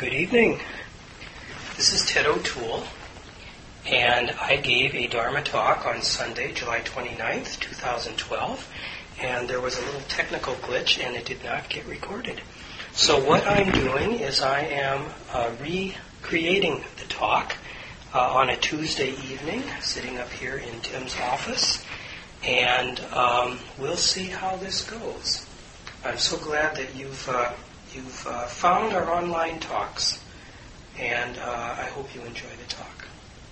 Good evening. This is Ted O'Toole, and I gave a Dharma talk on Sunday, July 29th, 2012, and there was a little technical glitch and it did not get recorded. So what I'm doing is I am recreating the talk on a Tuesday evening, sitting up here in Tim's office, and we'll see how this goes. I'm so glad that you've found our online talks, and I hope you enjoy the talk.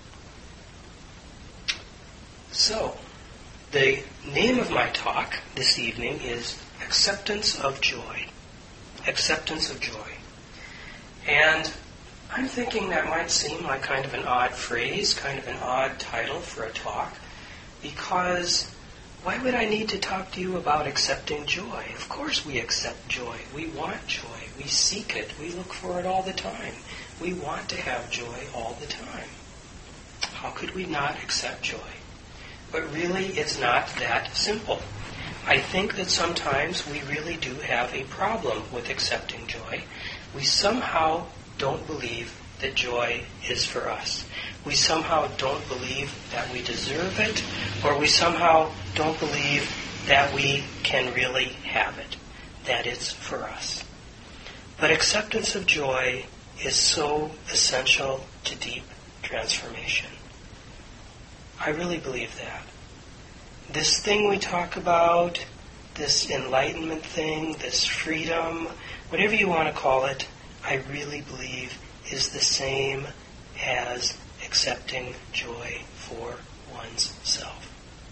So, the name of my talk this evening is Acceptance of Joy. Acceptance of Joy. And I'm thinking that might seem like kind of an odd phrase, kind of an odd title for a talk, because why would I need to talk to you about accepting joy? Of course we accept joy. We want joy. We seek it. We look for it all the time. We want to have joy all the time. How could we not accept joy? But really, it's not that simple. I think that sometimes we really do have a problem with accepting joy. We somehow don't believe that joy is for us. We somehow don't believe that we deserve it, or we somehow don't believe that we can really have it, that it's for us. But acceptance of joy is so essential to deep transformation. I really believe that. This thing we talk about, this enlightenment thing, this freedom, whatever you want to call it, I really believe is the same as accepting joy for one's self.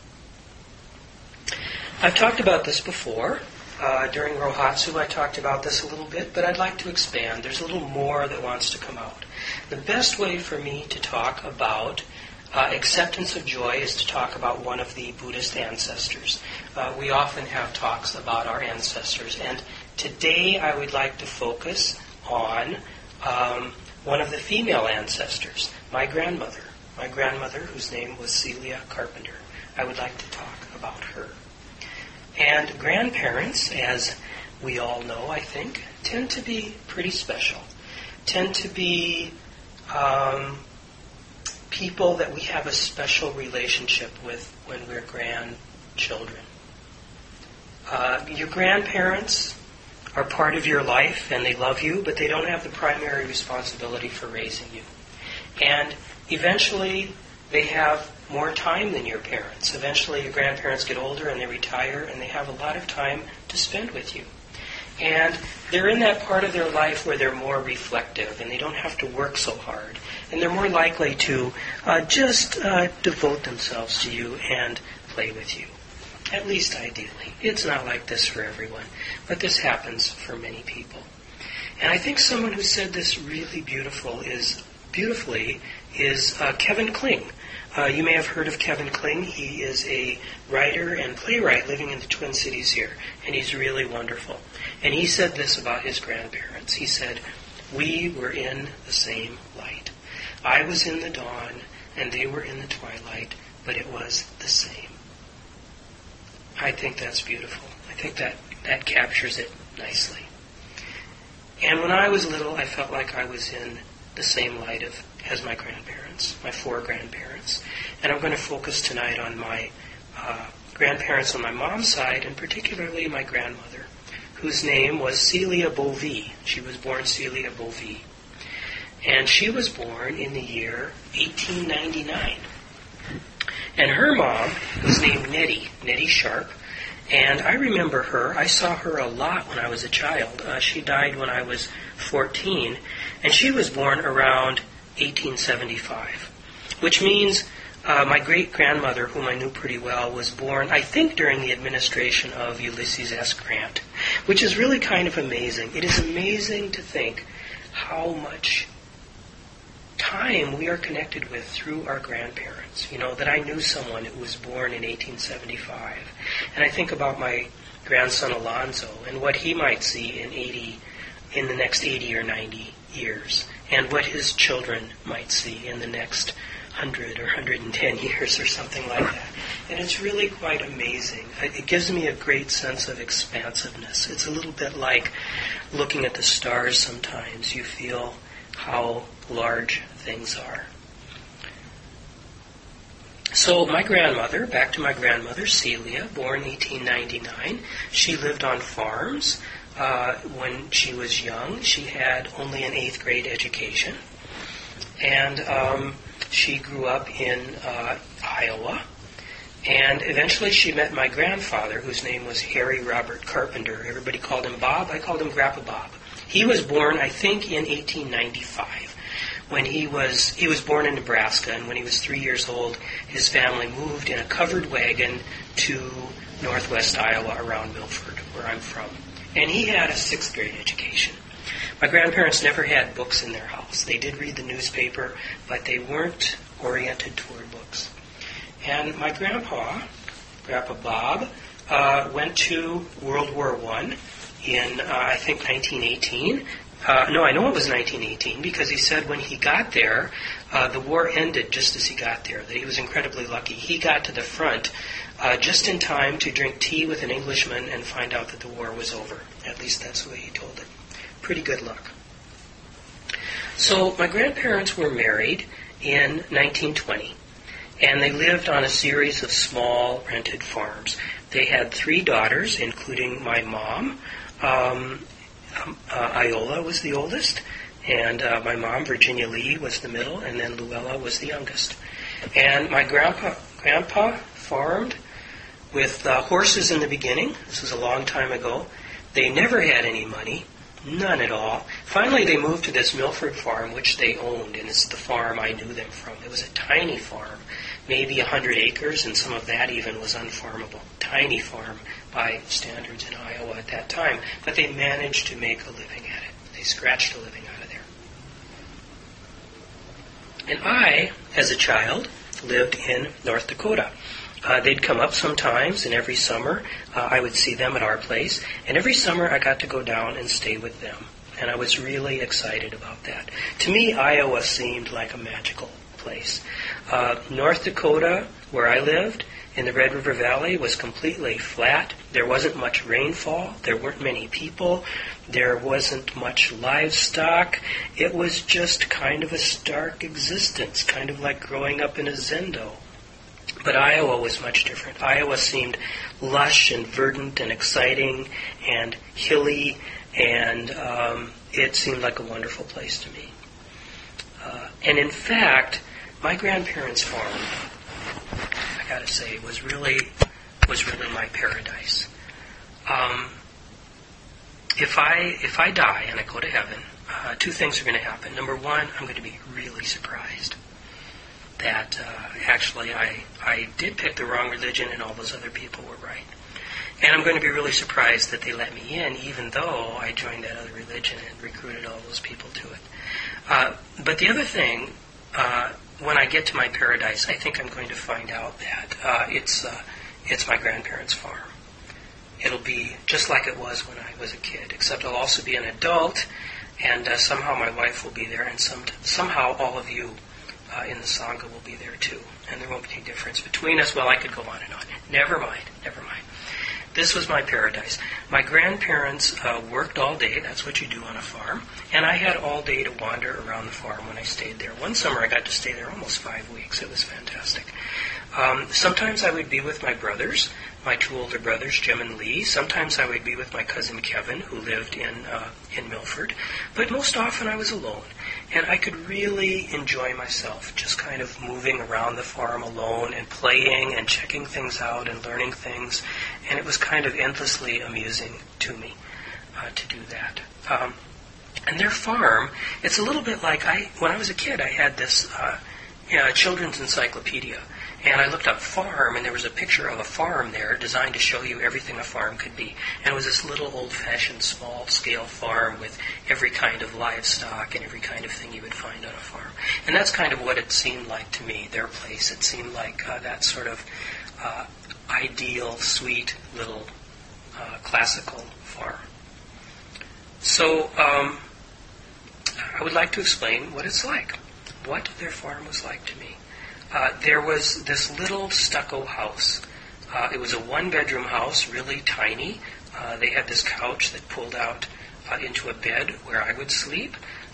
I've talked about this before. During Rohatsu I talked about this a little bit, but I'd like to expand. There's a little more that wants to come out. The best way for me to talk about acceptance of joy is to talk about one of the Buddhist ancestors. We often have talks about our ancestors, and today I would like to focus on one of the female ancestors, my grandmother. My grandmother, whose name was Celia Carpenter. I would like to talk about her. And grandparents, as we all know, I think, tend to be pretty special. Tend to be people that we have a special relationship with when we're grandchildren. Your grandparents are part of your life and they love you, but they don't have the primary responsibility for raising you. And eventually they have more time than your parents. Eventually your grandparents get older and they retire and they have a lot of time to spend with you. And they're in that part of their life where they're more reflective and they don't have to work so hard. And they're more likely to just devote themselves to you and play with you. At least ideally. It's not like this for everyone, but this happens for many people. And I think someone who said this really beautifully is Kevin Kling. You may have heard of Kevin Kling. He is a writer and playwright living in the Twin Cities here, and he's really wonderful. And he said this about his grandparents. He said, "We were in the same light. I was in the dawn, and they were in the twilight, but it was the same." I think that's beautiful. I think that captures it nicely. And when I was little, I felt like I was in the same light as my grandparents, my four grandparents. And I'm going to focus tonight on my grandparents on my mom's side, and particularly my grandmother, whose name was Celia Bovee. She was born Celia Bovee. And she was born in the year 1899. And her mom was named Nettie Sharp. And I remember her. I saw her a lot when I was a child. She died when I was 14. And she was born around 1875. Which means my great-grandmother, whom I knew pretty well, was born, I think, during the administration of Ulysses S. Grant. Which is really kind of amazing. It is amazing to think how much time we are connected with through our grandparents. You know, that I knew someone who was born in 1875. And I think about my grandson Alonzo and what he might see in the next 80 or 90 years, and what his children might see in the next 100 or 110 years or something like that. And it's really quite amazing. It gives me a great sense of expansiveness. It's a little bit like looking at the stars sometimes. You feel how large things are. So my grandmother, back to my grandmother, Celia, born 1899, she lived on farms. When she was young, she had only an 8th grade education. And she grew up in Iowa. And eventually she met my grandfather, whose name was Harry Robert Carpenter. Everybody called him Bob. I called him Grandpa Bob. He was born, I think, in 1895. When he was born in Nebraska, and when he was 3 years old, his family moved in a covered wagon to northwest Iowa around Milford, where I'm from. And he had a 6th grade education. My grandparents never had books in their house. They did read the newspaper, but they weren't oriented toward books. And my Grandpa Bob, went to World War I in, I think, 1918. No, I know it was 1918 because he said when he got there, the war ended just as he got there, that he was incredibly lucky. He got to the front just in time to drink tea with an Englishman and find out that the war was over. At least that's the way he told it. Pretty good luck. So my grandparents were married in 1920, and they lived on a series of small rented farms. They had 3 daughters, including my mom. Iola was the oldest, and my mom, Virginia Lee, was the middle, and then Luella was the youngest. And my grandpa farmed with horses in the beginning. This was a long time ago. They never had any money, none at all. Finally, they moved to this Milford farm, which they owned, and it's the farm I knew them from. It was a tiny farm, maybe 100 acres, and some of that even was unfarmable. Tiny farm by standards in Iowa at that time, but they managed to make a living at it. They scratched a living out of there. And I, as a child, lived in North Dakota. They'd come up sometimes, and every summer I would see them at our place, and every summer I got to go down and stay with them, and I was really excited about that. To me, Iowa seemed like a magical place. North Dakota, where I lived, in the Red River Valley, was completely flat. There wasn't much rainfall. There weren't many people. There wasn't much livestock. It was just kind of a stark existence, kind of like growing up in a zendo. But Iowa was much different. Iowa seemed lush and verdant and exciting and hilly, and it seemed like a wonderful place to me. And in fact, my grandparents' farm, I gotta say, was really my paradise. If I die and I go to heaven, 2 things are going to happen. Number 1, I'm going to be really surprised that actually I did pick the wrong religion and all those other people were right. And I'm going to be really surprised that they let me in, even though I joined that other religion and recruited all those people to it. But the other thing, when I get to my paradise, I think I'm going to find out that it's my grandparents' farm. It'll be just like it was when I was a kid, except I'll also be an adult, and somehow my wife will be there, and somehow all of you in the Sangha will be there too, and there won't be any difference between us. Well, I could go on and on. Never mind. This was my paradise. My grandparents worked all day. That's what you do on a farm. And I had all day to wander around the farm when I stayed there. One summer I got to stay there almost 5 weeks. It was fantastic. Sometimes I would be with my brothers, my 2 older brothers, Jim and Lee. Sometimes I would be with my cousin Kevin, who lived in Milford. But most often I was alone. And I could really enjoy myself, just kind of moving around the farm alone and playing and checking things out and learning things. And it was kind of endlessly amusing to me to do that. And their farm, it's a little bit like when I was a kid, I had this children's encyclopedia. And I looked up farm, and there was a picture of a farm there designed to show you everything a farm could be. And it was this little old-fashioned, small-scale farm with every kind of livestock and every kind of thing you would find on a farm. And that's kind of what it seemed like to me, their place. It seemed like that sort of ideal, sweet, little classical farm. So I would like to explain what it's like, what their farm was like to me. There was this little stucco house. It was a 1-bedroom house, really tiny. They had this couch that pulled out into a bed where I would sleep.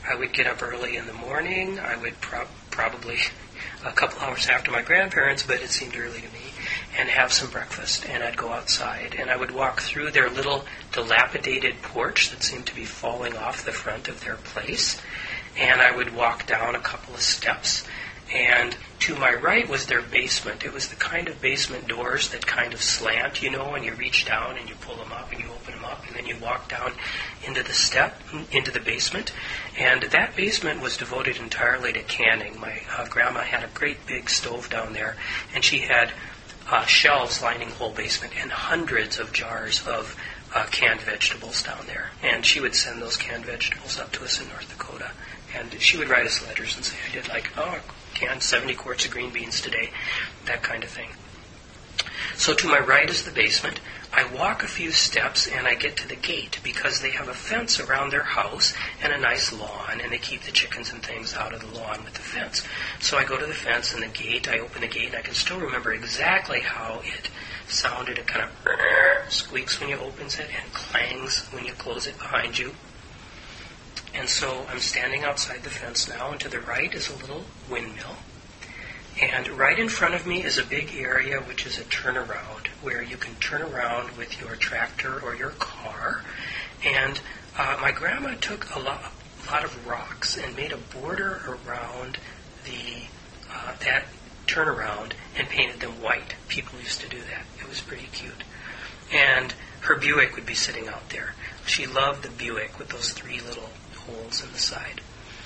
I would get up early in the morning. I would probably a couple hours after my grandparents, but it seemed early to me, and have some breakfast. And I'd go outside, and I would walk through their little dilapidated porch that seemed to be falling off the front of their place. And I would walk down a couple of steps, and to my right was their basement. It was the kind of basement doors that kind of slant, and you reach down and you pull them up and you open them up, and then you walk down into the basement. And that basement was devoted entirely to canning. My grandma had a great big stove down there, and she had shelves lining the whole basement and hundreds of jars of canned vegetables down there. And she would send those canned vegetables up to us in North Dakota. And she would write us letters and say, I did canned 70 quarts of green beans today, that kind of thing. So to my right is the basement. I walk a few steps and I get to the gate because they have a fence around their house and a nice lawn, and they keep the chickens and things out of the lawn with the fence. So I go to the fence and the gate, I open the gate, and I can still remember exactly how it sounded. It kind of squeaks when you open it and clangs when you close it behind you. And so I'm standing outside the fence now, and to the right is a little windmill. And right in front of me is a big area which is a turnaround, where you can turn around with your tractor or your car. And my grandma took a lot of rocks and made a border around that turnaround and painted them white. People used to do that. It was pretty cute. And her Buick would be sitting out there. She loved the Buick with those 3 little holes in the side.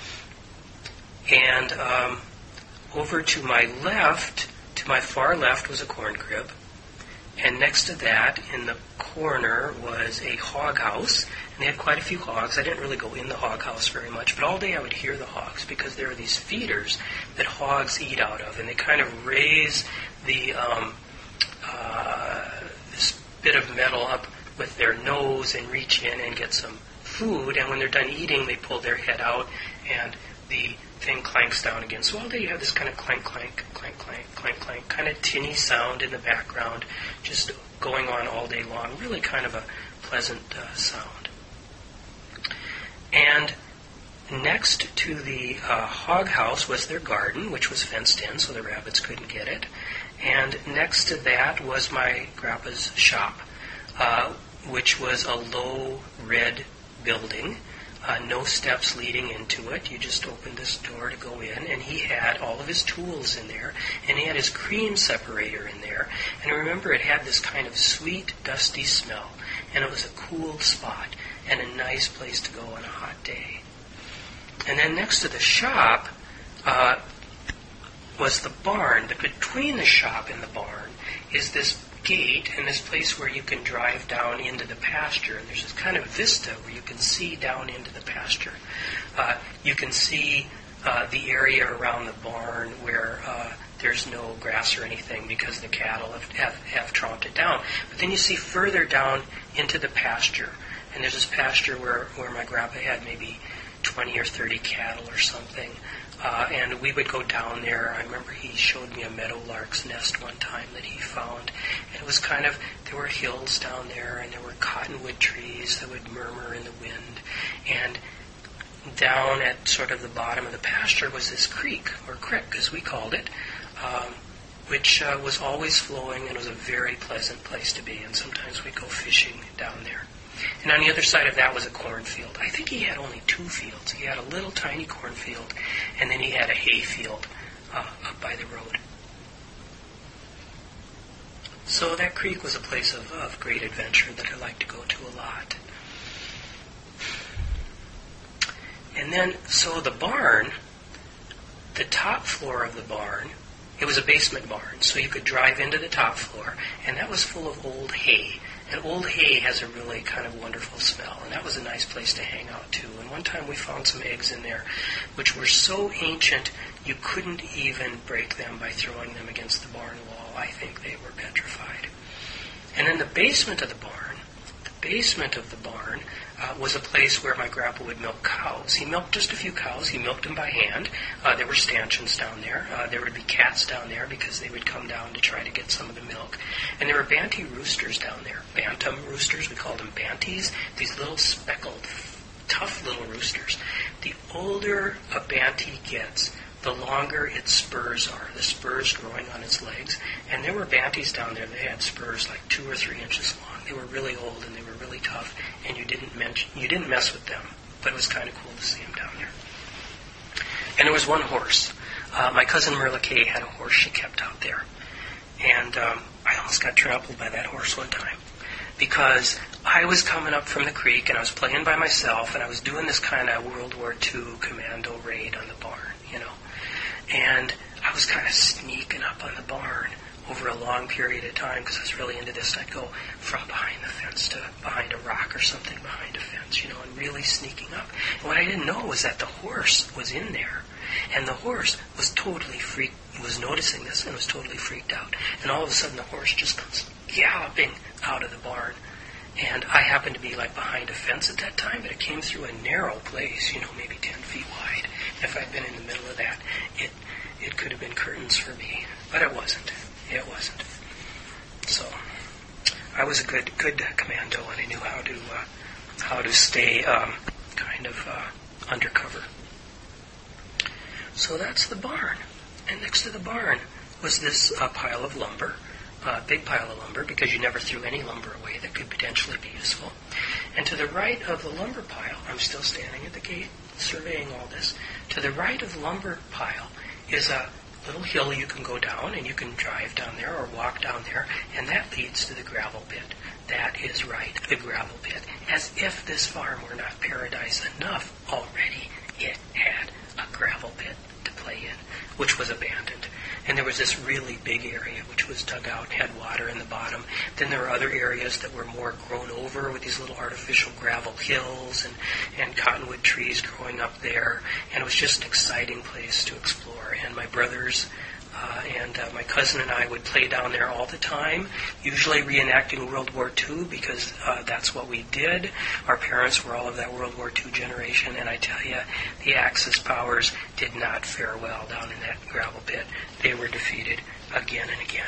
And over to my left, to my far left, was a corn crib. And next to that, in the corner, was a hog house. And they had quite a few hogs. I didn't really go in the hog house very much, but all day I would hear the hogs because there are these feeders that hogs eat out of. And they kind of raise the this bit of metal up with their nose and reach in and get some food, and when they're done eating, they pull their head out, and the thing clanks down again. So all day you have this kind of clank, clank, clank, clank, clank, clank, kind of tinny sound in the background, just going on all day long. Really kind of a pleasant sound. And next to the hog house was their garden, which was fenced in, so the rabbits couldn't get it. And next to that was my grandpa's shop, which was a low red building, no steps leading into it. You just opened this door to go in, and he had all of his tools in there, and he had his cream separator in there. And I remember it had this kind of sweet, dusty smell, and it was a cool spot and a nice place to go on a hot day. And then next to the shop was the barn, but between the shop and the barn is this gate and this place where you can drive down into the pasture. And there's this kind of vista where you can see down into the pasture. You can see the area around the barn where there's no grass or anything because the cattle have tromped it down. But then you see further down into the pasture. And there's this pasture where my grandpa had maybe 20 or 30 cattle or something. And we would go down there. I remember he showed me a meadowlark's nest one time that he found. And it was kind of, there were hills down there, and there were cottonwood trees that would murmur in the wind. And down at sort of the bottom of the pasture was this creek, or crick as we called it, which was always flowing and was a very pleasant place to be. And sometimes we'd go fishing down there. And on the other side of that was a cornfield. I think he had only 2 fields. He had a little tiny cornfield, and then he had a hay field up by the road. So that creek was a place of great adventure that I liked to go to a lot. And then, so the barn, the top floor of the barn, it was a basement barn, so you could drive into the top floor, and that was full of old hay. And old hay has a really kind of wonderful smell, and that was a nice place to hang out too. And one time we found some eggs in there, which were so ancient you couldn't even break them by throwing them against the barn wall. I think they were petrified. And then the basement of the barn, was a place where my grandpa would milk cows. He milked just a few cows. He milked them by hand. There were stanchions down there. There would be cats down there because they would come down to try to get some of the milk. And there were banty roosters down there. Bantam roosters, we called them banties. These little speckled, tough little roosters. the older a Bantee gets, the longer its spurs are, the spurs growing on its legs. And there were Bantees down there that had spurs like 2 or 3 inches long. They were really old and they were really tough, and you didn't mess with them. But it was kind of cool to see them down there. And there was one horse. My cousin Merla Kay had a horse she kept out there. And I almost got trampled by that horse one time, because I was coming up from the creek and I was playing by myself and I was doing this kind of World War II commando raid on the barn, you know. And I was kind of sneaking up on the barn over a long period of time because I was really into this. I'd go from behind the fence to behind a rock or something behind a fence, you know, and really sneaking up. And what I didn't know was that the horse was in there. And the horse was totally freaked, was noticing this and was totally freaked out. And all of a sudden the horse just comes galloping out of the barn. And I happened to be like behind a fence at that time, but it came through a narrow place, you know, maybe 10 feet wide. If I'd been in the middle of that, it could have been curtains for me. But it wasn't. It wasn't. So I was a good commando, and I knew how to stay undercover. So that's the barn. And next to the barn was this pile of lumber, big pile of lumber, because you never threw any lumber away that could potentially be useful. And to the right of the lumber pile, I'm still standing at the gate surveying all this, to the right of the lumber pile is a little hill you can go down, and you can drive down there or walk down there, and that leads to the gravel pit. That is right, the gravel pit. As if this farm were not paradise enough already, it had a gravel pit to play in, which was abandoned. And there was this really big area which was dug out, had water in the bottom. Then there were other areas that were more grown over with these little artificial gravel hills and cottonwood trees growing up there. And it was just an exciting place to explore. And my brothers and my cousin and I would play down there all the time, usually reenacting World War II, because that's what we did. Our parents were all of that World War II generation, and I tell you, the Axis powers did not fare well down in that gravel pit. They were defeated again and again.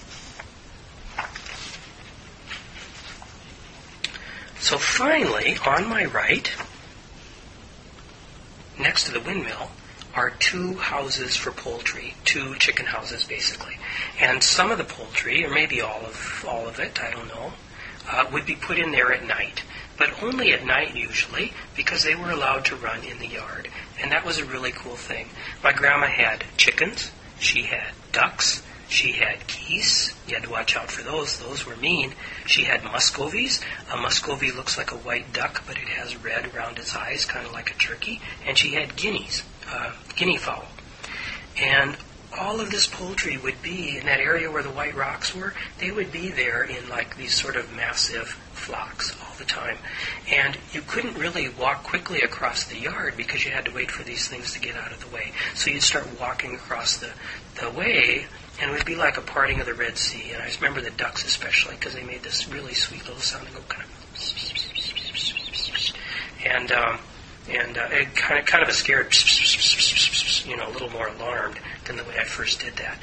So finally, on my right, next to the windmill, are 2 houses for poultry, 2 chicken houses basically. And some of the poultry, or maybe all of it, I don't know, would be put in there at night. But only at night usually, because they were allowed to run in the yard. And that was a really cool thing. My grandma had chickens, she had ducks, she had geese. You had to watch out for those. Those were mean. She had muscovies. A muscovy looks like a white duck, but it has red around its eyes, kind of like a turkey. And she had guineas, guinea fowl. And all of this poultry would be in that area where the white rocks were. They would be there in like these sort of massive flocks all the time. And you couldn't really walk quickly across the yard because you had to wait for these things to get out of the way. So you'd start walking across the way, and it would be like a parting of the Red Sea. And I just remember the ducks especially, because they made this really sweet little sound. They go kind of, and it kind of a scared, you know, a little more alarmed than the way I first did that.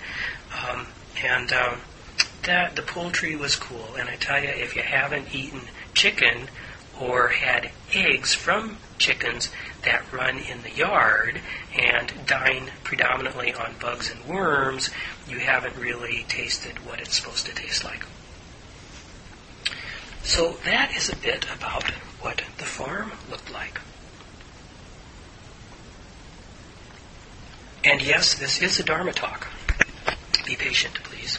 That the poultry was cool. And I tell you, if you haven't eaten chicken or had eggs from chickens that run in the yard and dine predominantly on bugs and worms, you haven't really tasted what it's supposed to taste like. So that is a bit about what the farm looked like. And yes, this is a Dharma talk. Be patient, please.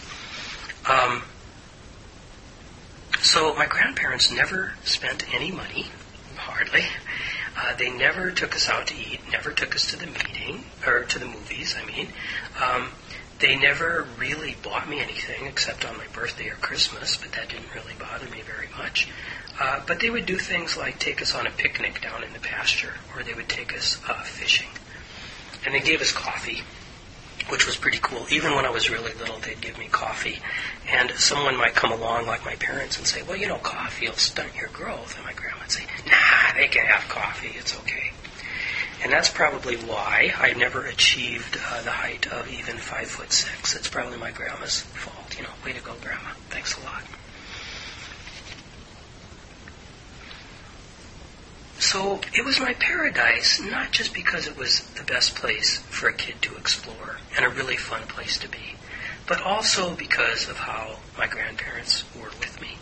So my grandparents never spent any money, hardly. They never took us out to eat, never took us to the movies, I mean. They never really bought me anything except on my birthday or Christmas, but that didn't really bother me very much. But they would do things like take us on a picnic down in the pasture, or they would take us fishing. And they gave us coffee, which was pretty cool. Even when I was really little, they'd give me coffee. And someone might come along, like my parents, and say, well, you know, coffee will stunt your growth. And my grandma would say, nah, they can have coffee, it's okay. And that's probably why I never achieved the height of even 5'6". It's probably my grandma's fault. You know, way to go, Grandma. Thanks a lot. So So it was my paradise, not just because it was the best place for a kid to explore and a really fun place to be, but also because of how my grandparents were with me.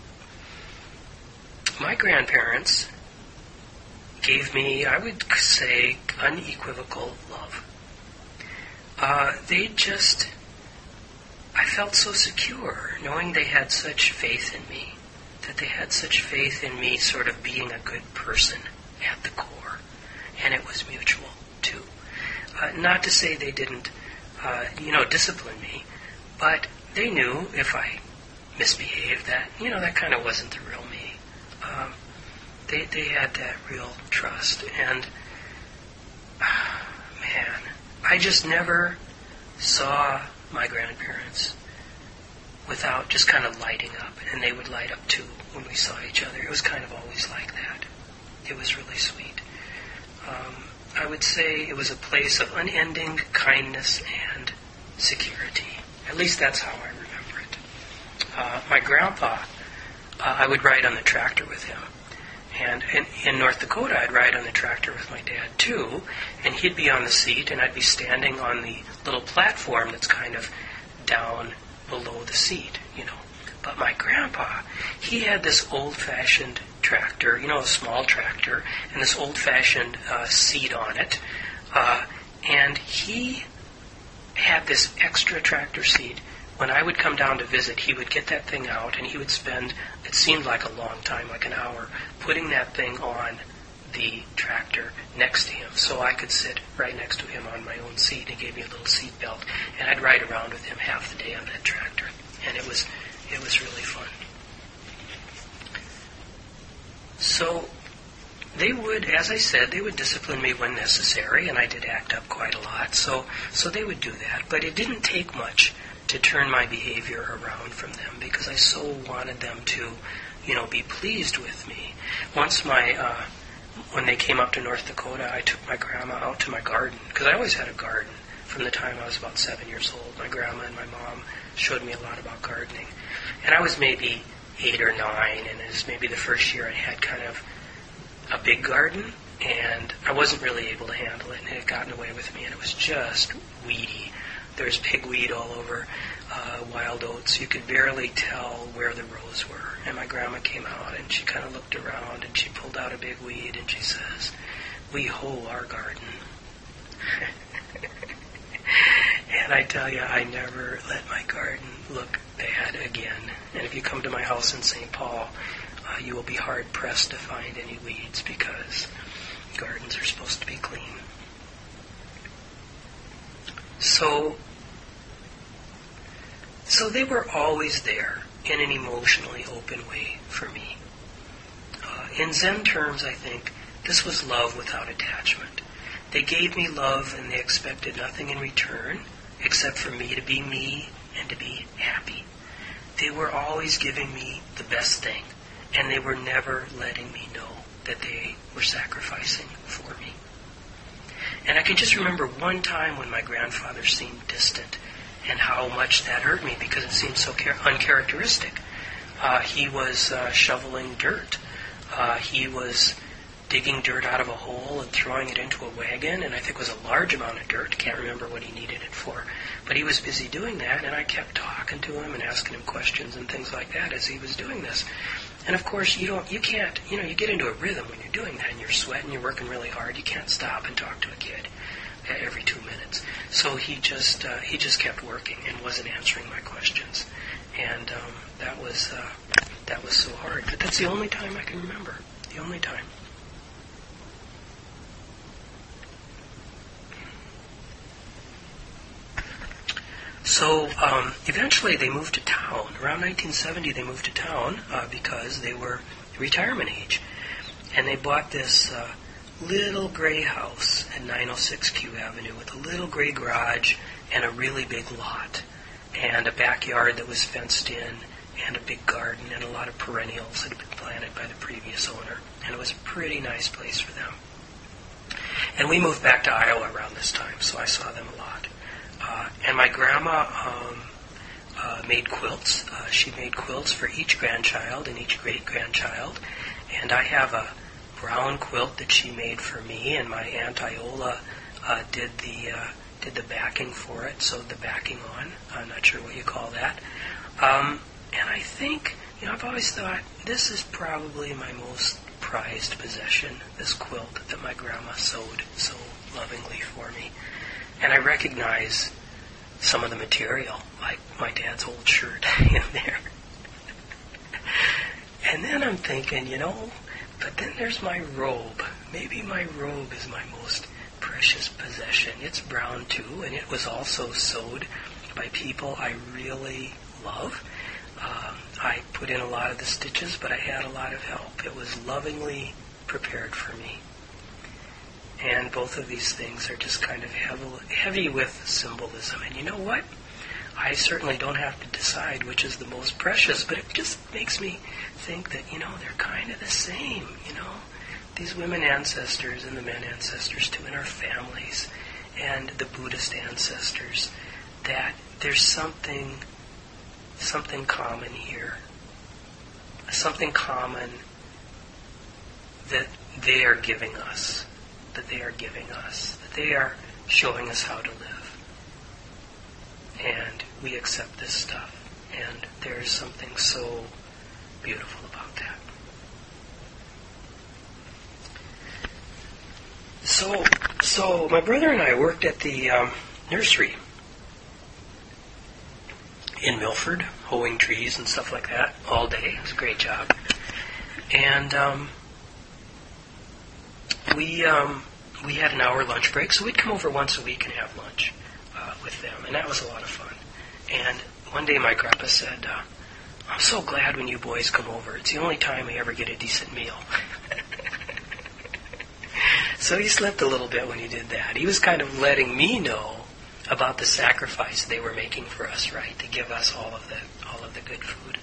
My grandparents gave me, I would say, unequivocal love. I felt so secure knowing they had such faith in me, that they had such faith in me sort of being a good person at the core. And it was mutual, too. Not to say they didn't, discipline me, but they knew if I misbehaved that, that kind of wasn't the real me. They had that real trust. And, man, I just never saw my grandparents without just kind of lighting up. And they would light up, too, when we saw each other. It was kind of always like that. It was really sweet. I would say it was a place of unending kindness and security. At least that's how I remember it. My grandpa, I would ride on the tractor with him. And in North Dakota, I'd ride on the tractor with my dad, too. And he'd be on the seat, and I'd be standing on the little platform that's kind of down below the seat, But my grandpa, he had this old-fashioned tractor, a small tractor, and this old-fashioned seat on it. And he had this extra tractor seat. When I would come down to visit, he would get that thing out, and he would spend, it seemed like a long time, like an hour, putting that thing on the tractor next to him, so I could sit right next to him on my own seat. He gave me a little seat belt, and I'd ride around with him half the day on that tractor, and it was really fun. So they would, as I said, they would discipline me when necessary, and I did act up quite a lot, so they would do that. But it didn't take much to turn my behavior around from them, because I so wanted them to, be pleased with me. Once when they came up to North Dakota, I took my grandma out to my garden, because I always had a garden from the time I was about 7 years old. My grandma and my mom showed me a lot about gardening. And I was maybe 8 or 9, and it was maybe the first year I had kind of a big garden, and I wasn't really able to handle it, and it had gotten away with me, and it was just weedy. There was pigweed all over, wild oats. You could barely tell where the rows were. And my grandma came out, and she kind of looked around, and she pulled out a big weed, and she says, "We hoe our garden." And I tell you, I never let my garden look bad again. And if you come to my house in St. Paul, you will be hard-pressed to find any weeds, because gardens are supposed to be clean. So they were always there in an emotionally open way for me. In Zen terms, I think, this was love without attachment. They gave me love, and they expected nothing in return except for me to be me and to be happy. They were always giving me the best thing, and they were never letting me know that they were sacrificing for me. And I can just remember one time when my grandfather seemed distant, and how much that hurt me, because it seemed so uncharacteristic. He was shoveling dirt. He was digging dirt out of a hole and throwing it into a wagon, and I think it was a large amount of dirt. Can't remember what he needed it for. But he was busy doing that, and I kept talking to him and asking him questions and things like that as he was doing this. And of course, you get into a rhythm when you're doing that, and you're sweating, you're working really hard. You can't stop and talk to a kid every 2 minutes. So he just kept working and wasn't answering my questions, and that was so hard. But that's the only time I can remember. The only time. So eventually they moved to town. Around 1970 they moved to town because they were retirement age. And they bought this little gray house at 906 Q Avenue with a little gray garage and a really big lot. And a backyard that was fenced in, and a big garden, and a lot of perennials that had been planted by the previous owner. And it was a pretty nice place for them. And we moved back to Iowa around this time, so I saw them a lot. And my grandma made quilts. She made quilts for each grandchild and each great-grandchild. And I have a brown quilt that she made for me, and my Aunt Iola did the backing for it, sewed the backing on. I'm not sure what you call that. And I think, I've always thought this is probably my most prized possession, this quilt that my grandma sewed so lovingly for me. And I recognize some of the material, like my dad's old shirt in there. And then I'm thinking, but then there's my robe. Maybe my robe is my most precious possession. It's brown too, and it was also sewed by people I really love. I put in a lot of the stitches, but I had a lot of help. It was lovingly prepared for me. And both of these things are just kind of heavy with symbolism. And you know what? I certainly don't have to decide which is the most precious, but it just makes me think that, they're kind of the same, These women ancestors and the men ancestors too, in our families, and the Buddhist ancestors, that there's something common here. Something common that they are giving us. That they are showing us how to live. And we accept this stuff. And there's something so beautiful about that. So my brother and I worked at the nursery in Milford, hoeing trees and stuff like that all day. It was a great job. And we had an hour lunch break, so we'd come over once a week and have lunch with them, and that was a lot of fun. And one day my grandpa said, I'm so glad when you boys come over. It's the only time we ever get a decent meal. So he slipped a little bit when he did that. He was kind of letting me know about the sacrifice they were making for us, right, to give us all of the good food.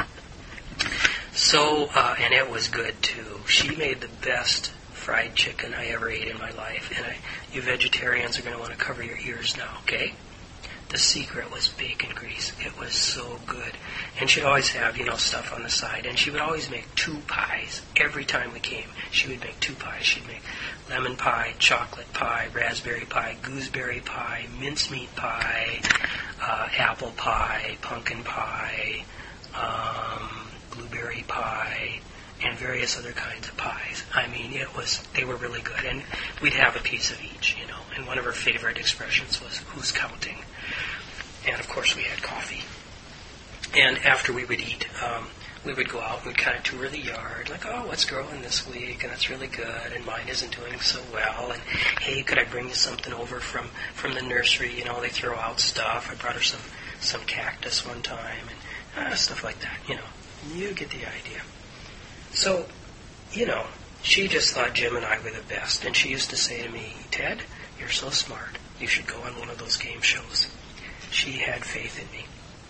So, and it was good too. She made the best fried chicken I ever ate in my life, and you vegetarians are going to want to cover your ears now, okay? The secret was bacon grease. It was so good. And she'd always have, stuff on the side. And she would always make 2 pies. Every time we came, she would make 2 pies. She'd make lemon pie, chocolate pie, raspberry pie, gooseberry pie, mincemeat pie, apple pie, pumpkin pie, blueberry pie, and various other kinds of pies. I mean, they were really good. And we'd have a piece of each, And one of her favorite expressions was, who's counting? And of course we had coffee. And after we would eat, we would go out and we'd kind of tour the yard, like, oh, what's growing this week? And that's really good, and mine isn't doing so well. And hey, could I bring you something over from the nursery? They throw out stuff. I brought her some cactus one time, and stuff like that, You get the idea. So, she just thought Jim and I were the best. And she used to say to me, Ted, you're so smart. You should go on one of those game shows. She had faith in me.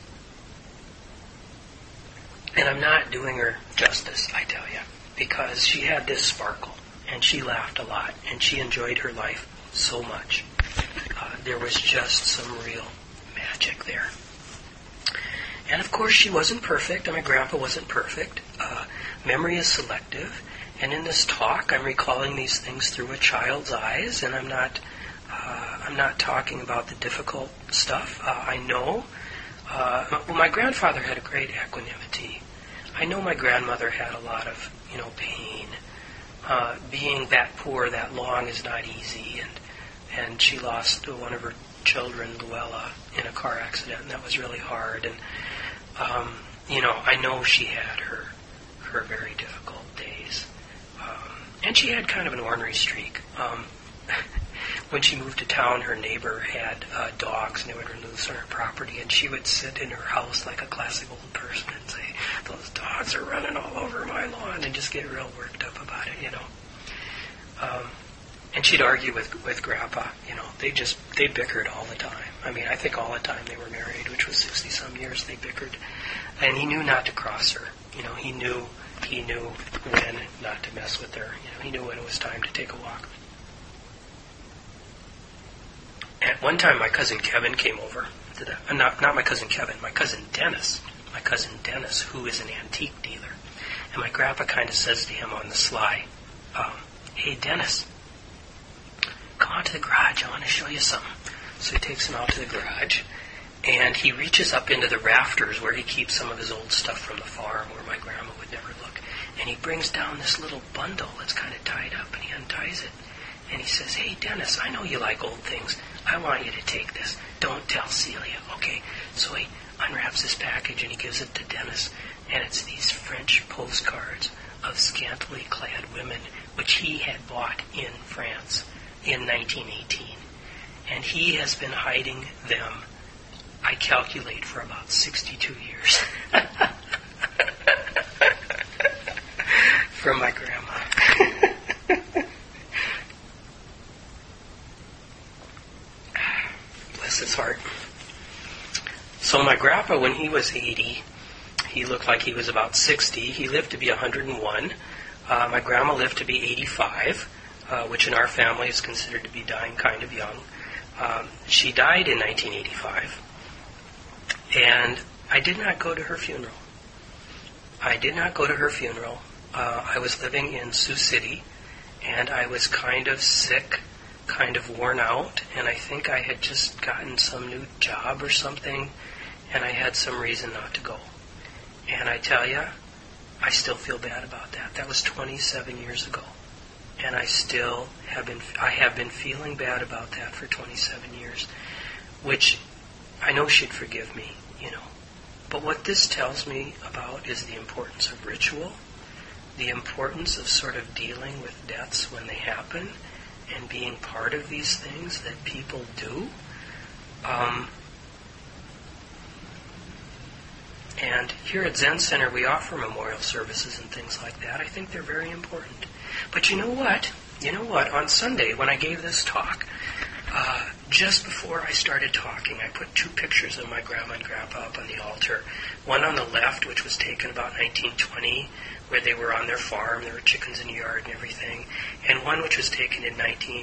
And I'm not doing her justice, I tell you, because she had this sparkle, and she laughed a lot, and she enjoyed her life so much. There was just some real magic there. And of course, she wasn't perfect, and my grandpa wasn't perfect. Memory is selective, and in this talk, I'm recalling these things through a child's eyes, and I'm not talking about the difficult stuff. I know. My grandfather had a great equanimity. I know my grandmother had a lot of, pain. Being that poor that long is not easy, and she lost one of her children, Luella, in a car accident, and that was really hard. And I know she had her very difficult days, and she had kind of an ornery streak. When she moved to town, her neighbor had dogs, and they would run loose on her property, and she would sit in her house like a classic old person and say, those dogs are running all over my lawn, and just get real worked up about it, And she'd argue with Grandpa, they bickered all the time. I mean, I think all the time they were married, which was 60-some years, they bickered. And he knew not to cross her. He knew when not to mess with her. He knew when it was time to take a walk. At one time, my cousin Kevin came over. Not my cousin Kevin, my cousin Dennis. My cousin Dennis, who is an antique dealer. And my grandpa kind of says to him on the sly, hey, Dennis, come out to the garage. I want to show you something. So he takes him out to the garage, and he reaches up into the rafters where he keeps some of his old stuff from the farm where my grandma would never look. And he brings down this little bundle that's kind of tied up, and he unties it. And he says, hey, Dennis, I know you like old things. I want you to take this. Don't tell Celia, okay? So he unwraps this package, and he gives it to Dennis. And it's these French postcards of scantily clad women, which he had bought in France in 1918. And he has been hiding them, I calculate, for about 62 years. From my grandma. Bless his heart. So my grandpa, when he was 80, he looked like he was about 60. He lived to be 101. My grandma lived to be 85, which in our family is considered to be dying kind of young. She died in 1985. And I did not go to her funeral. I was living in Sioux City, and I was kind of sick, kind of worn out, and I think I had just gotten some new job or something, and I had some reason not to go. And I tell you, I still feel bad about that. That was 27 years ago, and I have been feeling bad about that for 27 years, which I know she'd forgive me, But what this tells me about is the importance of ritual, the importance of sort of dealing with deaths when they happen, and being part of these things that people do. And here at Zen Center, we offer memorial services and things like that. I think they're very important. But you know what? On Sunday, when I gave this talk, just before I started talking, I put 2 pictures of my grandma and grandpa up on the altar. One on the left, which was taken about 1920, where they were on their farm, there were chickens in the yard and everything, and one which was taken in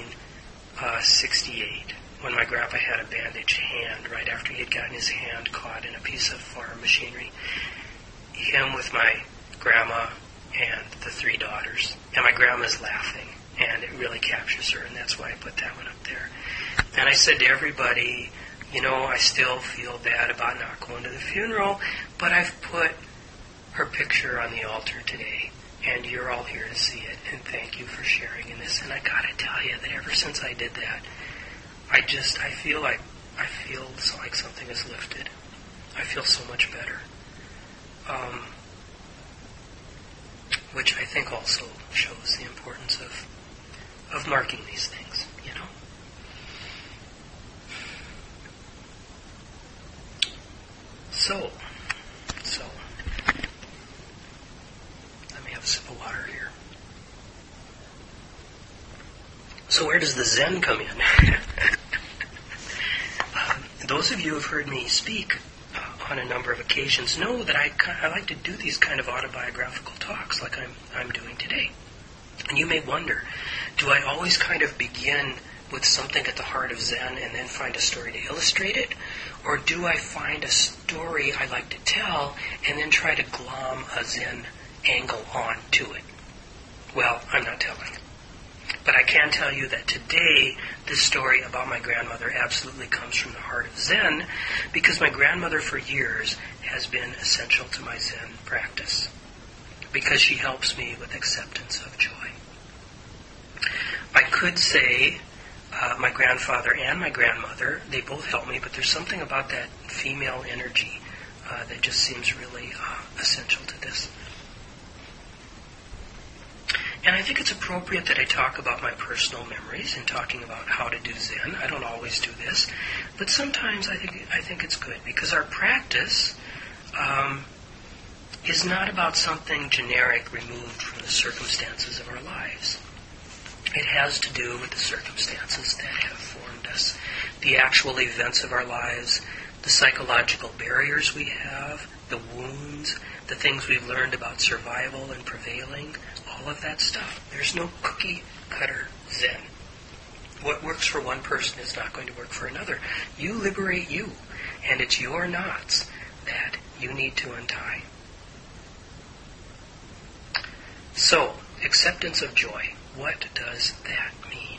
1968, when my grandpa had a bandaged hand right after he had gotten his hand caught in a piece of farm machinery. Him with my grandma and the 3 daughters, and my grandma's laughing, and it really captures her, and that's why I put that one up there. And I said to everybody, I still feel bad about not going to the funeral, but I've put her picture on the altar today, and you're all here to see it, and thank you for sharing in this. And I gotta tell you that ever since I did that, I feel like something is lifted. I feel so much better. Which I think also shows the importance of marking these things, So, let me have a sip of water here. So where does the Zen come in? Those of you who have heard me speak on a number of occasions know that I like to do these kind of autobiographical talks like I'm doing today. And you may wonder, do I always kind of begin with something at the heart of Zen and then find a story to illustrate it? Or do I find a story I like to tell and then try to glom a Zen angle on to it? Well, I'm not telling. But I can tell you that today, this story about my grandmother absolutely comes from the heart of Zen, because my grandmother for years has been essential to my Zen practice, because she helps me with acceptance of joy. I could say my grandfather and my grandmother, they both help me, but there's something about that female energy that just seems really essential to this. And I think it's appropriate that I talk about my personal memories in talking about how to do Zen. I don't always do this, but sometimes I think it's good, because our practice is not about something generic removed from the circumstances of our lives. It has to do with the circumstances that have formed us, the actual events of our lives, the psychological barriers we have, the wounds, the things we've learned about survival and prevailing, all of that stuff. There's no cookie-cutter Zen. What works for one person is not going to work for another. You liberate you, and it's your knots that you need to untie. So, Acceptance of joy. What does that mean?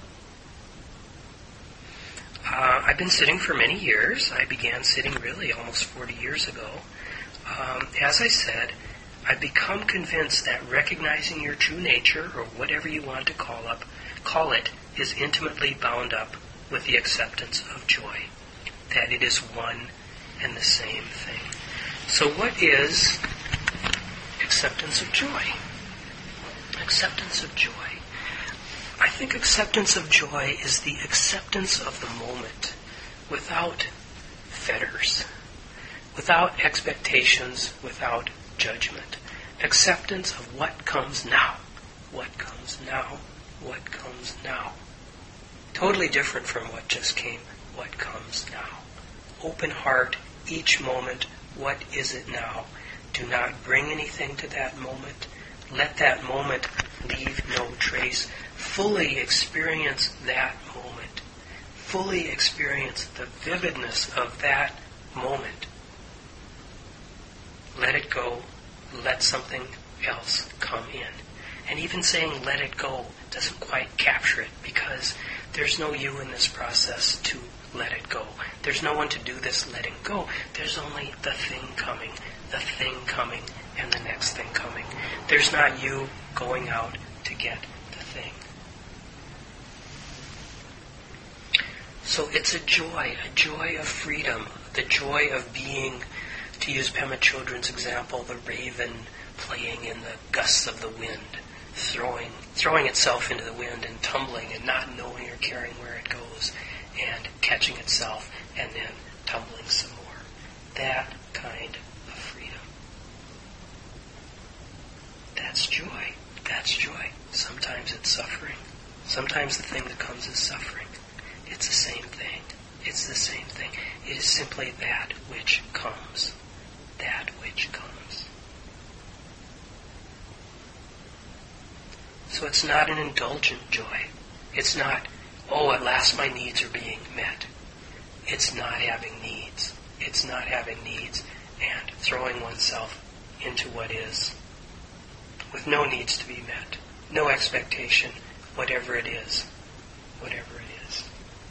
I've been sitting for many years. I began sitting really almost 40 years ago. As I said, I've become convinced that recognizing your true nature, or whatever you want to call it, is intimately bound up with the acceptance of joy. That it is one and the same thing. So what is acceptance of joy? Acceptance of joy. I think acceptance of joy is the acceptance of the moment without fetters, without expectations, without judgment. Acceptance of what comes now. What comes now. What comes now. Totally different from what just came. What comes now. Open heart, each moment. What is it now? Do not bring anything to that moment. Let that moment leave no trace. Fully experience that moment. Fully experience the vividness of that moment. Let it go. Let something else come in. And even saying let it go doesn't quite capture it, because there's no you in this process to let it go. There's no one to do this letting go. There's only the thing coming, and the next thing coming. There's not you going out to get the thing. So it's a joy of freedom, the joy of being, to use Pema Chodron's example, the raven playing in the gusts of the wind, throwing itself into the wind and tumbling and not knowing or caring where it goes, and catching itself and then tumbling some more. That kind of freedom. That's joy. That's joy. Sometimes it's suffering. Sometimes the thing that comes is suffering. It's the same thing. It's the same thing. It is simply that which comes. That which comes. So it's not an indulgent joy. It's not, oh, at last my needs are being met. It's not having needs. It's not having needs and throwing oneself into what is, with no needs to be met, no expectation, whatever it is. Whatever it is.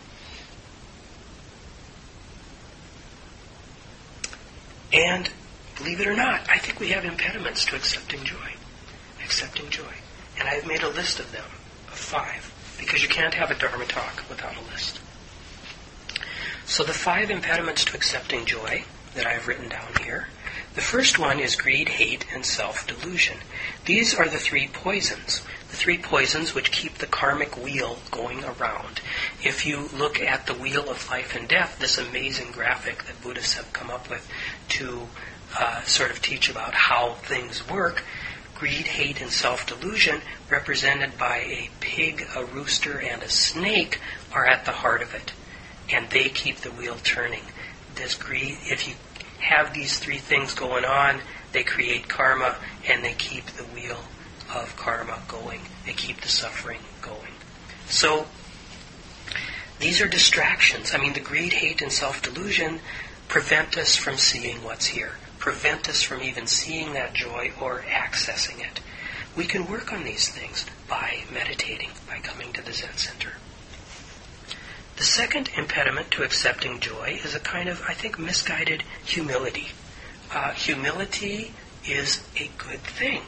And, believe it or not, I think we have impediments to accepting joy. Accepting joy. And I've made a list of them, of 5, because you can't have a Dharma talk without a list. So the 5 impediments to accepting joy that I've written down here. The first one is greed, hate, and self-delusion. These are the 3 poisons. The 3 poisons which keep the karmic wheel going around. If you look at the wheel of life and death, this amazing graphic that Buddhists have come up with to sort of teach about how things work, greed, hate, and self-delusion, represented by a pig, a rooster, and a snake, are at the heart of it. And they keep the wheel turning. This greed, if you have these 3 things going on, they create karma, and they keep the wheel of karma going. They keep the suffering going. So, these are distractions. I mean, the greed, hate, and self-delusion prevent us from seeing what's here. Prevent us from even seeing that joy or accessing it. We can work on these things by meditating, by coming to the Zen Center. The second impediment to accepting joy is a kind of, I think, misguided humility. Humility is a good thing.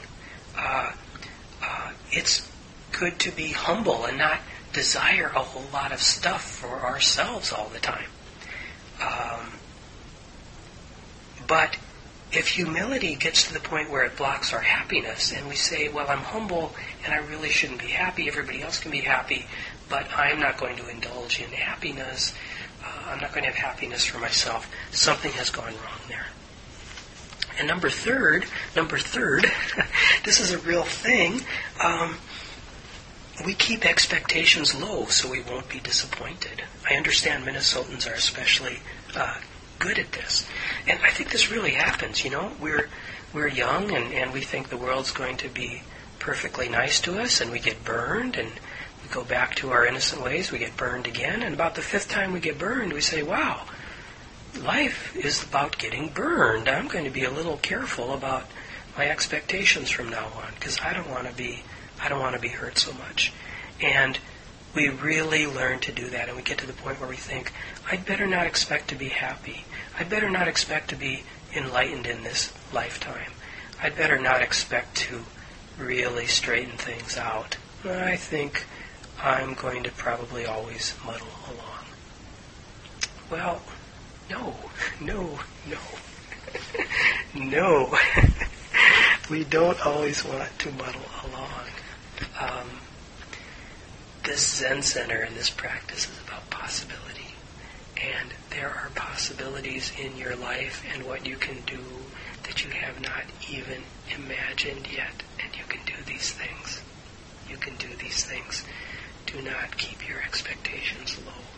It's good to be humble and not desire a whole lot of stuff for ourselves all the time. But if humility gets to the point where it blocks our happiness, and we say, well, I'm humble and I really shouldn't be happy, everybody else can be happy, but I'm not going to indulge in happiness, I'm not going to have happiness for myself, something has gone wrong there. And number third, this is a real thing, we keep expectations low so we won't be disappointed. I understand Minnesotans are especially good at this. And I think this really happens, you know. We're young and we think the world's going to be perfectly nice to us, and we get burned, and we go back to our innocent ways, we get burned again, and about the 5th time we get burned, we say, wow, life is about getting burned. I'm going to be a little careful about my expectations from now on, because I don't want to be hurt so much. And we really learn to do that, and we get to the point where we think, I'd better not expect to be happy. I'd better not expect to be enlightened in this lifetime. I'd better not expect to really straighten things out. I think I'm going to probably always muddle along. Well, no. No. We don't always want to muddle along. This Zen Center and this practice is about possibility. And there are possibilities in your life and what you can do that you have not even imagined yet. And you can do these things. You can do these things. Do not keep your expectations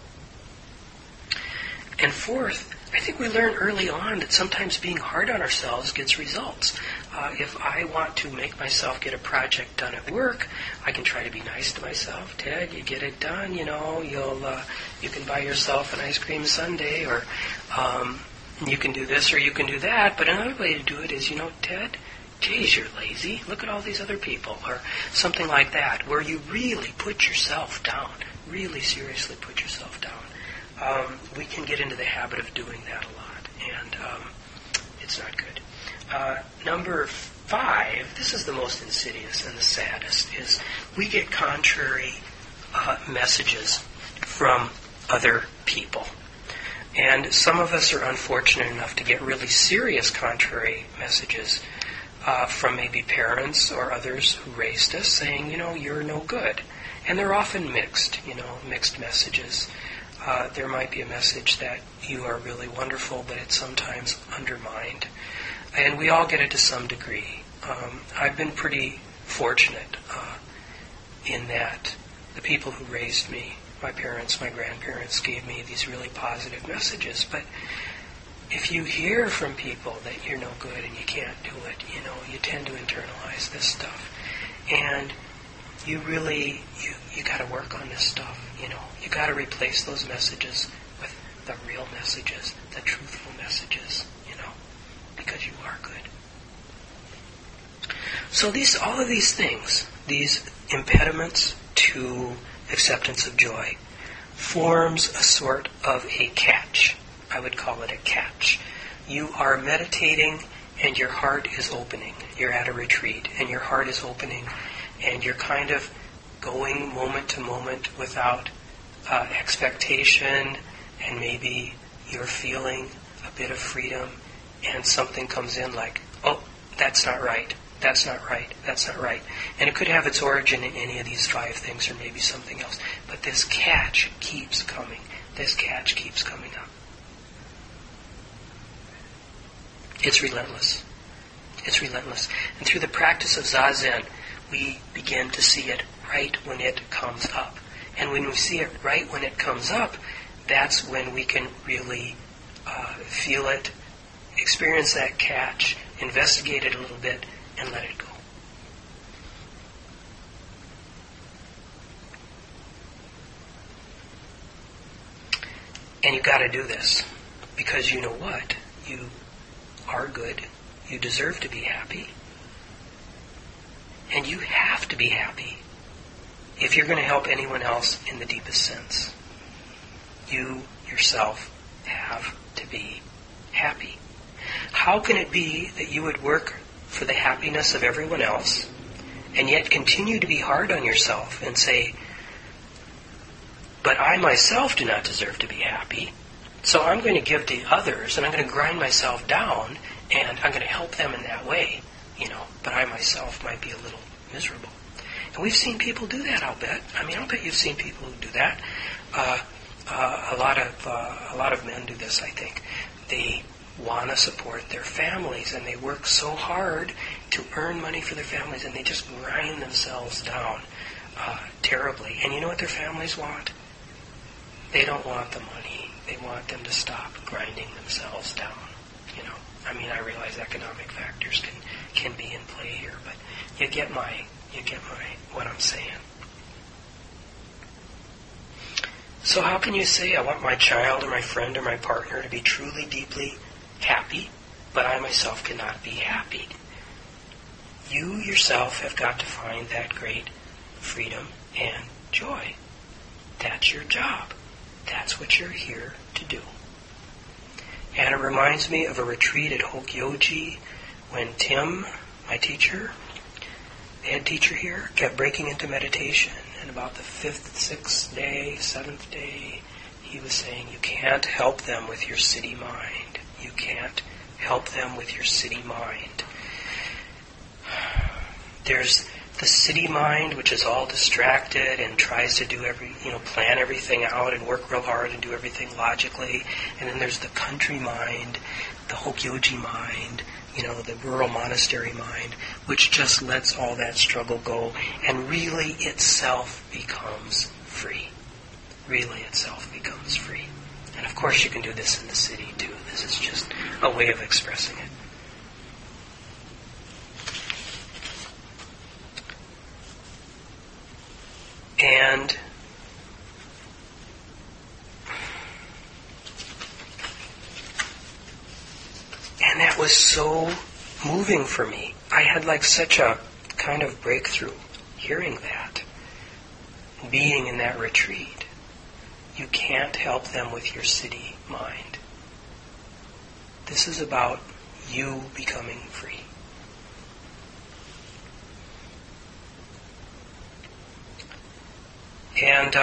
low. And fourth, I think we learn early on that sometimes being hard on ourselves gets results. If I want to make myself get a project done at work, I can try to be nice to myself. Ted, you get it done, you can buy yourself an ice cream sundae, or you can do this or you can do that. But another way to do it is, Ted, geez, you're lazy. Look at all these other people, or something like that, where you really put yourself down, really seriously put yourself down. We can get into the habit of doing that a lot, and it's not good. Number 5, this is the most insidious and the saddest, is we get contrary messages from other people. And some of us are unfortunate enough to get really serious contrary messages from maybe parents or others who raised us saying, you're no good. And they're often mixed messages. There might be a message that you are really wonderful, but it's sometimes undermined. And we all get it to some degree. I've been pretty fortunate in that the people who raised me, my parents, my grandparents, gave me these really positive messages. But if you hear from people that you're no good and you can't do it, you tend to internalize this stuff. And you really, you got to work on this stuff, You got to replace those messages with the real messages, the truthful messages, because you are good. So all of these things, these impediments to acceptance of joy, forms a sort of a catch. I would call it a catch. You are meditating and your heart is opening. You're at a retreat and your heart is opening, and you're kind of going moment to moment without expectation, and maybe you're feeling a bit of freedom, and something comes in like, oh, that's not right, that's not right, that's not right. And it could have its origin in any of these 5 things or maybe something else. But this catch keeps coming. This catch keeps coming up. It's relentless. It's relentless. And through the practice of Zazen, we begin to see it right when it comes up. And when we see it right when it comes up, that's when we can really feel it, experience that catch, investigate it a little bit, and let it go. And you got to do this, because you know what? You are good. You deserve to be happy. And you have to be happy if you're going to help anyone else in the deepest sense. You yourself have to be happy. How can it be that you would work for the happiness of everyone else and yet continue to be hard on yourself and say, but I myself do not deserve to be happy, so I'm going to give to others and I'm going to grind myself down and I'm going to help them in that way, but I myself might be a little miserable. And we've seen people do that, I'll bet. I'll bet you've seen people who do that. A lot of men do this, I think. They want to support their families, and they work so hard to earn money for their families, and they just grind themselves down terribly. And you know what their families want? They don't want the money. They want them to stop grinding themselves down. I realize economic factors can be in play here, but you get what I'm saying. So how can you say, I want my child or my friend or my partner to be truly, deeply happy, but I myself cannot be happy? You yourself have got to find that great freedom and joy. That's your job. That's what you're here to do. And it reminds me of a retreat at Hokyoji when Tim, my teacher, the head teacher here, kept breaking into meditation. And about the 5th, 6th day, 7th day, he was saying, you can't help them with your city mind. You can't help them with your city mind. There's the city mind, which is all distracted and tries to do plan everything out and work real hard and do everything logically. And then there's the country mind, the Hokyoji mind, the rural monastery mind, which just lets all that struggle go and really itself becomes free. Really itself becomes free. And of course you can do this in the city too. This is just a way of expressing it. And that was so moving for me. I had such a kind of breakthrough hearing that, being in that retreat. You can't help them with your city mind. This is about you becoming free. And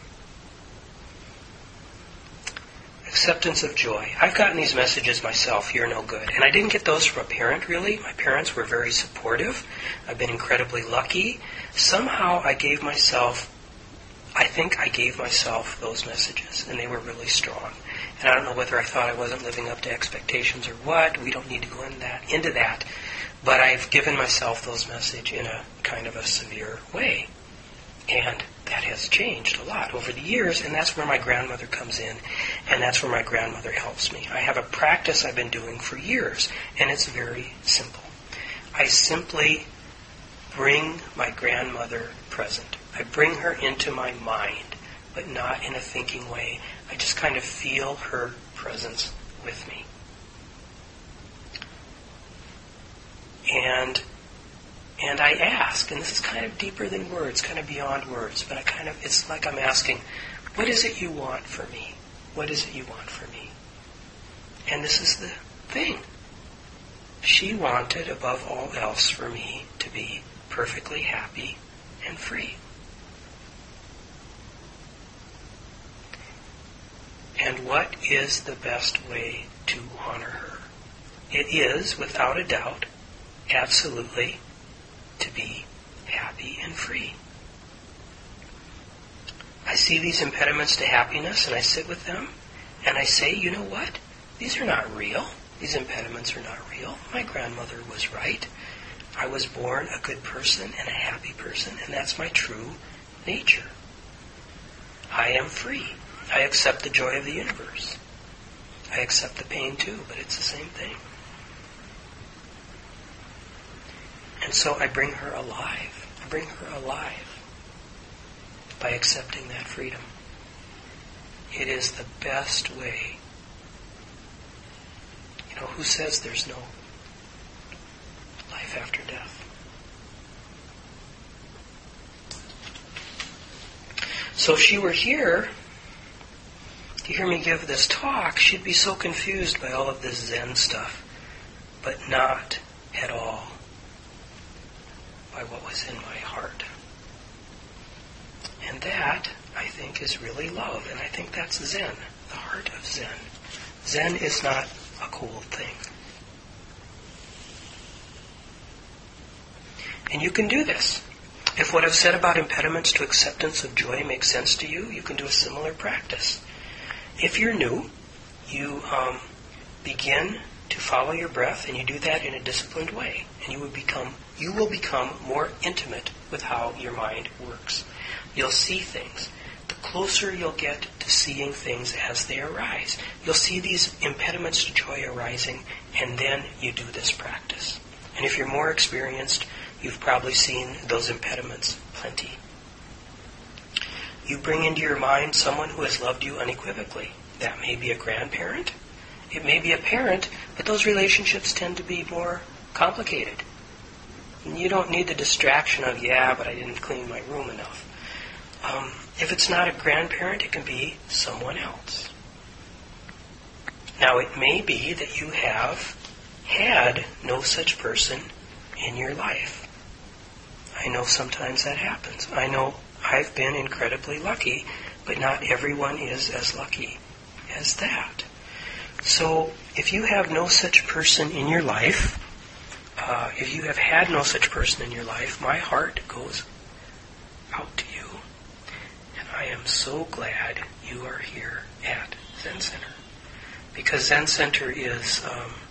acceptance of joy. I've gotten these messages myself, you're no good. And I didn't get those from a parent, really. My parents were very supportive. I've been incredibly lucky. Somehow I think I gave myself those messages, and they were really strong. And I don't know whether I thought I wasn't living up to expectations or what. We don't need to go into that. But I've given myself those messages in a kind of a severe way. And that has changed a lot over the years, and that's where my grandmother comes in, and that's where my grandmother helps me. I have a practice I've been doing for years, and it's very simple. I simply bring my grandmother present. I bring her into my mind, but not in a thinking way. I just kind of feel her presence with me. And I ask, and this is kind of deeper than words, kind of beyond words, but it's like I'm asking, what is it you want for me? What is it you want for me? And this is the thing. She wanted, above all else, for me to be perfectly happy and free. And what is the best way to honor her? It is, without a doubt, absolutely, to be happy and free. I see these impediments to happiness and I sit with them and I say, you know what? These are not real. These impediments are not real. My grandmother was right. I was born a good person and a happy person, and that's my true nature. I am free. I accept the joy of the universe. I accept the pain too, but it's the same thing. And so I bring her alive. I bring her alive by accepting that freedom. It is the best way. Who says there's no life after death? So if she were here to hear me give this talk, she'd be so confused by all of this Zen stuff, but not at all by what was in my heart. And that, I think, is really love. And I think that's Zen, the heart of Zen. Zen is not a cool thing. And you can do this. If what I've said about impediments to acceptance of joy makes sense to you, you can do a similar practice. If you're new, you begin to follow your breath, and you do that in a disciplined way. And you will become more intimate with how your mind works. You'll see things. The closer you'll get to seeing things as they arise, you'll see these impediments to joy arising, and then you do this practice. And if you're more experienced, you've probably seen those impediments plenty. You bring into your mind someone who has loved you unequivocally. That may be a grandparent. It may be a parent, but those relationships tend to be more complicated. And you don't need the distraction of, yeah, but I didn't clean my room enough. If it's not a grandparent, it can be someone else. Now, it may be that you have had no such person in your life. I know sometimes that happens. I know I've been incredibly lucky, but not everyone is as lucky as that. So, if you have no such person in your life, if you have had no such person in your life, my heart goes out to you. And I am so glad you are here at Zen Center. Because Zen Center is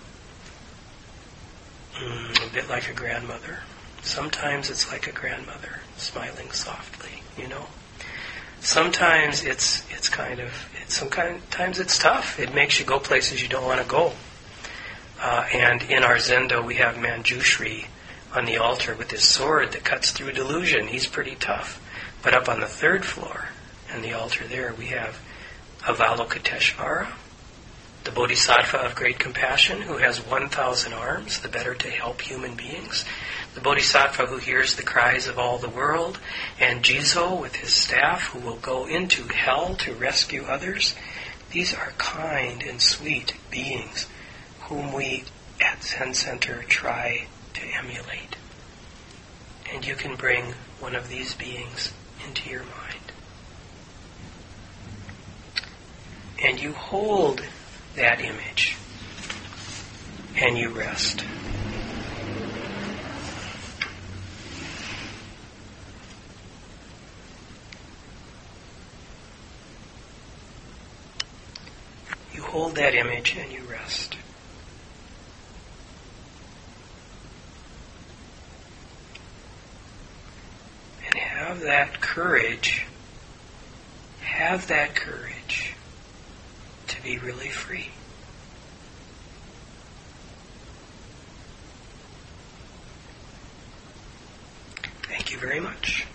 a bit like a grandmother. Sometimes it's like a grandmother smiling softly, you know. Sometimes sometimes it's tough. It makes you go places you don't want to go. And in our Zendo we have Manjushri on the altar with his sword that cuts through delusion. He's pretty tough. But up on the third floor, and the altar there, we have Avalokiteshvara, the Bodhisattva of great compassion, who has 1,000 arms, the better to help human beings. The Bodhisattva who hears the cries of all the world, and Jizo with his staff, who will go into hell to rescue others. These are kind and sweet beings whom we at Zen Center try to emulate. And you can bring one of these beings into your mind. And you hold that image, and you rest. You hold that image and you rest. And have that courage to be really free. Thank you very much.